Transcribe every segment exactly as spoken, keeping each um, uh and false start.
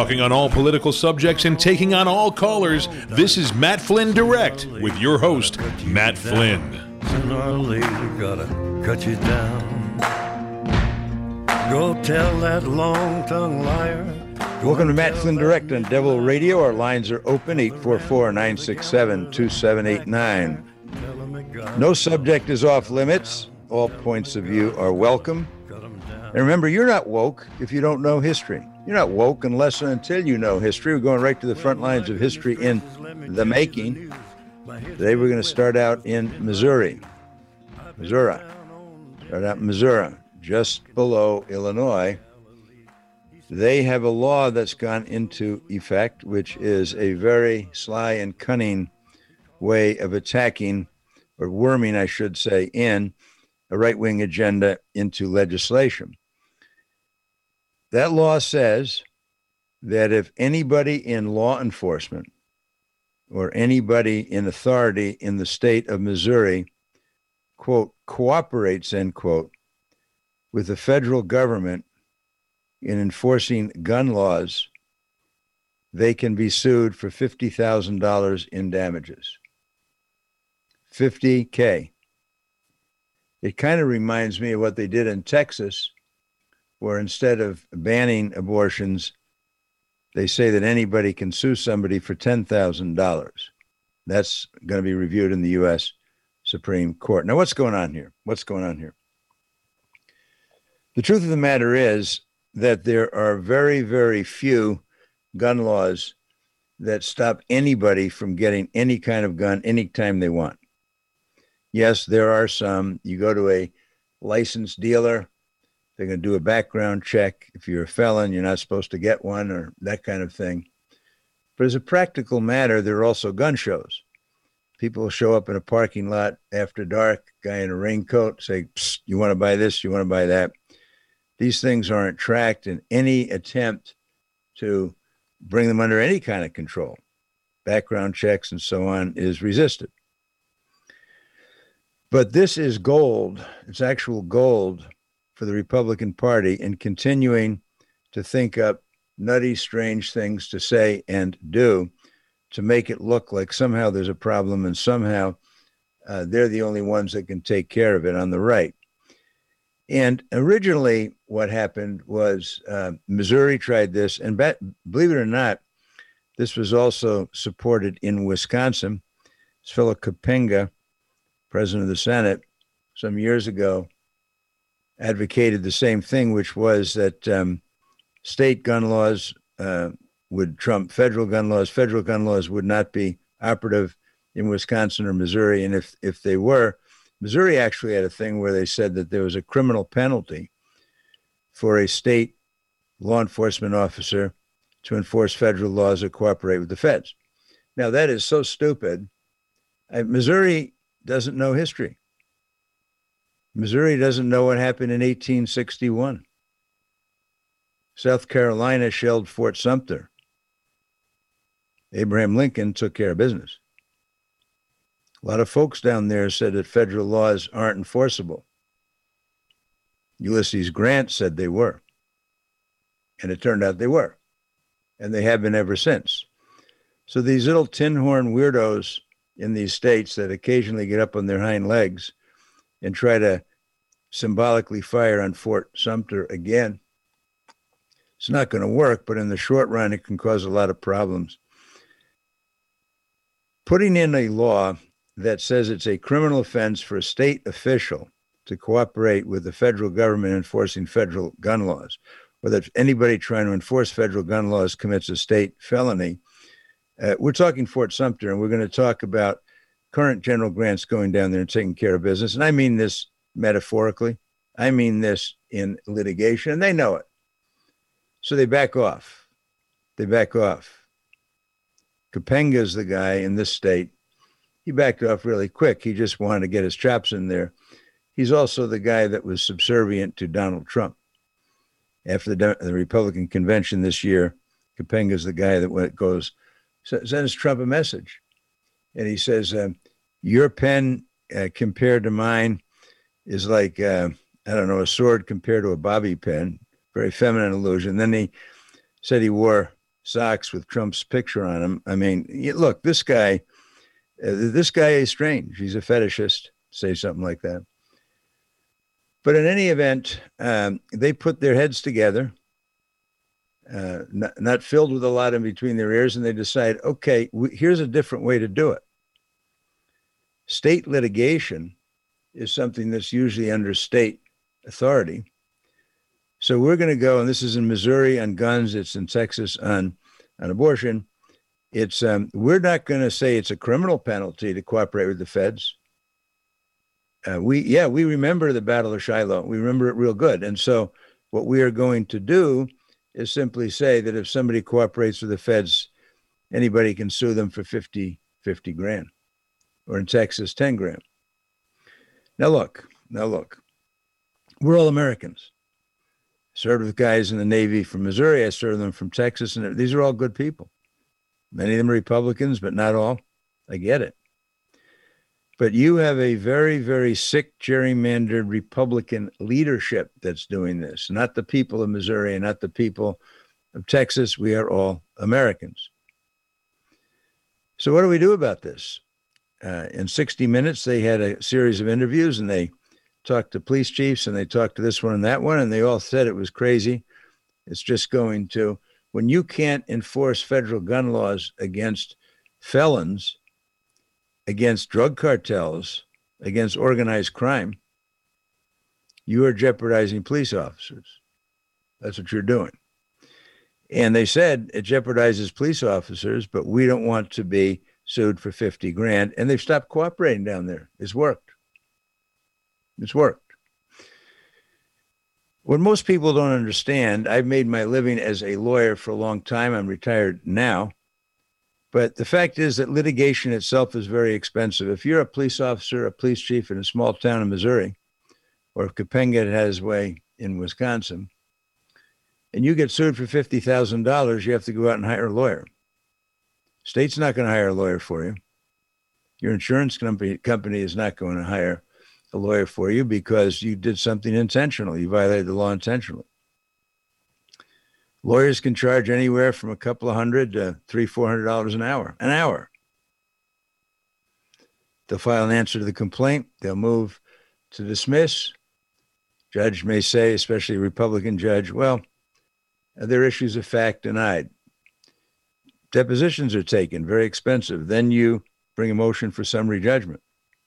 Talking on all political subjects and taking on all callers, this is Matt Flynn Direct with your host, Matt Flynn. Sooner or later, gotta cut you down. Go tell that long-tongued liar. Welcome to Matt Flynn Direct on Devil Radio. Our lines are open, eight four four, nine six seven, two seven eight nine. No subject is off limits. All points of view are welcome. And remember, you're not woke if you don't know history. You're not woke unless and until you know history. We're going right to the front lines of history in the making. Today we're going to start out in Missouri. Missouri. Start out in Missouri, just below Illinois. They have a law that's gone into effect, which is a very sly and cunning way of attacking, or worming, I should say, in a right-wing agenda into legislation. That law says that if anybody in law enforcement or anybody in authority in the state of Missouri, quote, cooperates, end quote, with the federal government in enforcing gun laws, they can be sued for fifty thousand dollars in damages. fifty K. It kind of reminds me of what they did in Texas, where instead of banning abortions, they say that anybody can sue somebody for ten thousand dollars. That's going to be reviewed in the U S Supreme Court. Now, what's going on here? What's going on here? The truth of the matter is that there are very, very few gun laws that stop anybody from getting any kind of gun anytime they want. Yes, there are some. You go to a licensed dealer, they're going to do a background check. If you're a felon, you're not supposed to get one, or that kind of thing. But as a practical matter, there are also gun shows. People show up in a parking lot after dark, guy in a raincoat, say, Psst, you want to buy this, you want to buy that. These things aren't tracked, and any attempt to bring them under any kind of control, background checks and so on, is resisted. But this is gold. It's actual gold for the Republican Party in continuing to think up nutty, strange things to say and do to make it look like somehow there's a problem and somehow uh, they're the only ones that can take care of it on the right. And originally what happened was uh, Missouri tried this, and bet, believe it or not, this was also supported in Wisconsin. This fellow Kapenga, president of the Senate, some years ago, advocated the same thing, which was that um, state gun laws uh, would trump federal gun laws. Federal gun laws would not be operative in Wisconsin or Missouri, and if if they were, Missouri actually had a thing where they said that there was a criminal penalty for a state law enforcement officer to enforce federal laws or cooperate with the feds. Now, that is so stupid. I, Missouri doesn't know history. Missouri doesn't know what happened in eighteen sixty-one. South Carolina shelled Fort Sumter. Abraham Lincoln took care of business. A lot of folks down there said that federal laws aren't enforceable. Ulysses Grant said they were. And it turned out they were. And they have been ever since. So these little tin horn weirdos in these states that occasionally get up on their hind legs and try to symbolically fire on Fort Sumter again, it's not going to work, but in the short run, it can cause a lot of problems. Putting in a law that says it's a criminal offense for a state official to cooperate with the federal government enforcing federal gun laws, or that anybody trying to enforce federal gun laws commits a state felony. Uh, we're talking Fort Sumter, and we're going to talk about current General Grant's going down there and taking care of business. And I mean this metaphorically. I mean this in litigation, and they know it. So they back off. They back off. Kapenga is the guy in this state. He backed off really quick. He just wanted to get his chops in there. He's also the guy that was subservient to Donald Trump. After the, the Republican convention this year, Kapenga is the guy that goes, sends Trump a message. And he says, uh, your pen uh, compared to mine is like, uh, I don't know, a sword compared to a bobby pin. Very feminine allusion. Then he said he wore socks with Trump's picture on them. I mean, look, this guy, uh, this guy is strange. He's a fetishist, say something like that. But in any event, um, they put their heads together, uh, not, not filled with a lot in between their ears, and they decide, okay, we, here's a different way to do it. State litigation is something that's usually under state authority. So we're going to go, and this is in Missouri on guns, it's in Texas on, on abortion. It's um, we're not going to say it's a criminal penalty to cooperate with the feds. Uh, we, yeah, we remember the Battle of Shiloh. We remember it real good. And so what we are going to do is simply say that if somebody cooperates with the feds, anybody can sue them for fifty, fifty grand, or in Texas, ten grand. Now look, now look, we're all Americans. I served with guys in the Navy from Missouri. I served them from Texas, and these are all good people. Many of them are Republicans, but not all. I get it. But you have a very, very sick, gerrymandered Republican leadership that's doing this, not the people of Missouri and not the people of Texas. We are all Americans. So what do we do about this? Uh, in sixty minutes, they had a series of interviews, and they talked to police chiefs, and they talked to this one and that one, and they all said it was crazy. It's just going to, when you can't enforce federal gun laws against felons, against drug cartels, against organized crime, you are jeopardizing police officers. That's what you're doing. And they said it jeopardizes police officers, but we don't want to be sued for fifty grand. And they've stopped cooperating down there. It's worked. It's worked. What most people don't understand, I've made my living as a lawyer for a long time. I'm retired now. But the fact is that litigation itself is very expensive. If you're a police officer, a police chief in a small town in Missouri, or if Capenga has his way in Wisconsin, and you get sued for fifty thousand dollars, you have to go out and hire a lawyer. State's not going to hire a lawyer for you. Your insurance company, company is not going to hire a lawyer for you because you did something intentional. You violated the law intentionally. Lawyers can charge anywhere from a couple of hundred to three, four hundred dollars an hour. An hour. They'll file an answer to the complaint. They'll move to dismiss. Judge may say, especially a Republican judge, well, there are issues of fact denied. Depositions are taken, very expensive. Then you bring a motion for summary judgment.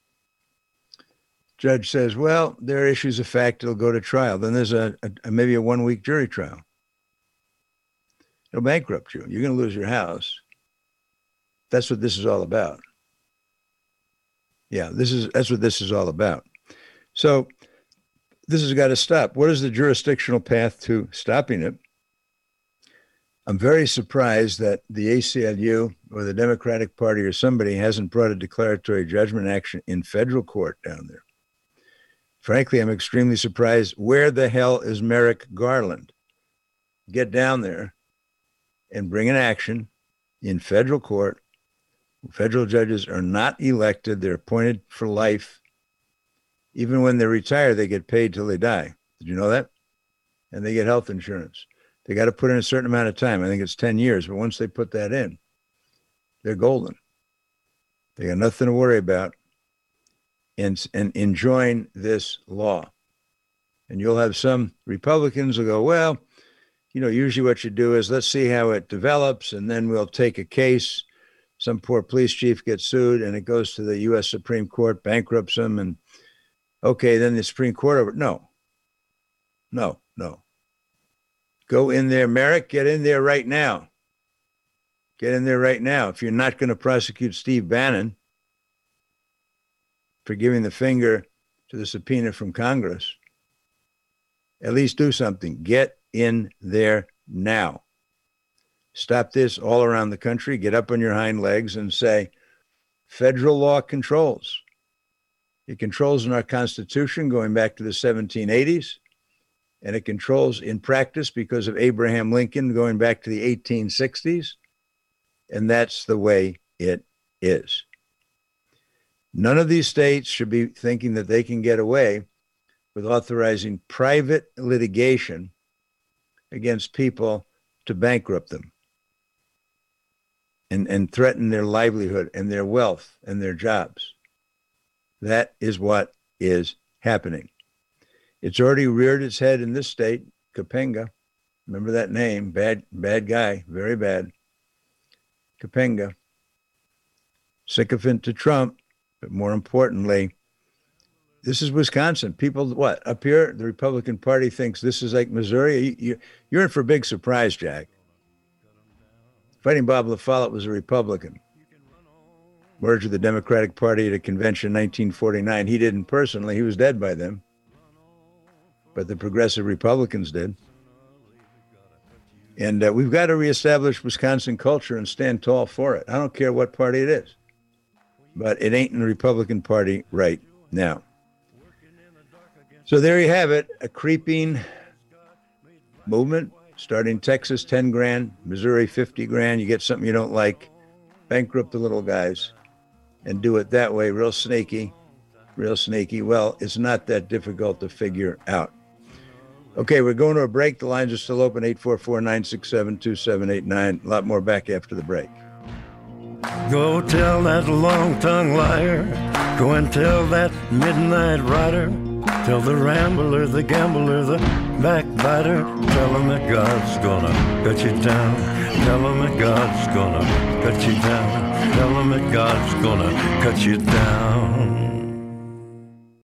Judge says, well, there are issues of fact. It'll go to trial. Then there's a, a maybe a one-week jury trial. It'll bankrupt you. You're going to lose your house. That's what this is all about. Yeah, this is that's what this is all about. So this has got to stop. What is the jurisdictional path to stopping it? I'm very surprised that the A C L U or the Democratic Party or somebody hasn't brought a declaratory judgment action in federal court down there. Frankly, I'm extremely surprised. Where the hell is Merrick Garland? Get down there and bring an action in federal court. Federal judges are not elected. They're appointed for life. Even when they retire, they get paid till they die. Did you know that? And they get health insurance. They got to put in a certain amount of time. I think it's ten years. But once they put that in, they're golden. They got nothing to worry about and, and enjoying this law. And you'll have some Republicans who go, well, you know, usually what you do is let's see how it develops, and then we'll take a case. Some poor police chief gets sued, and it goes to the U S Supreme Court, bankrupts him, and okay, then the Supreme Court over. No, no, no. Go in there, Merrick, get in there right now. Get in there right now. If you're not going to prosecute Steve Bannon for giving the finger to the subpoena from Congress, at least do something. Get in there now. Stop this all around the country. Get up on your hind legs and say, federal law controls. It controls in our Constitution going back to the seventeen eighties, and it controls in practice because of Abraham Lincoln going back to the eighteen sixties, and that's the way it is. None of these states should be thinking that they can get away with authorizing private litigation against people to bankrupt them. and, and threaten their livelihood and their wealth and their jobs. That is what is happening. It's already reared its head in this state, Kapenga. Remember that name, bad, bad guy, very bad. Kapenga. Sycophant to Trump, but more importantly, this is Wisconsin. People, what, up here, the Republican Party thinks this is like Missouri. You, you're in for a big surprise, Jack. Fighting Bob LaFollette was a Republican. Merged with the Democratic Party at a convention in nineteen forty-nine. He didn't personally. He was dead by then. But the progressive Republicans did. And uh, we've got to reestablish Wisconsin culture and stand tall for it. I don't care what party it is. But it ain't in the Republican Party right now. So there you have it, a creeping movement. Starting Texas, ten grand, Missouri, fifty grand. You get something you don't like, bankrupt the little guys and do it that way. Real snaky, real snaky. Well, it's not that difficult to figure out. Okay, we're going to a break. The lines are still open, eight four four, nine six seven, two seven eight nine. A lot more back after the break. Go tell that long-tongued liar. Go and tell that midnight rider. Tell the rambler, the gambler, the backbiter. Tell him that God's gonna cut you down. Tell him that God's gonna cut you down. Tell him that God's gonna cut you down.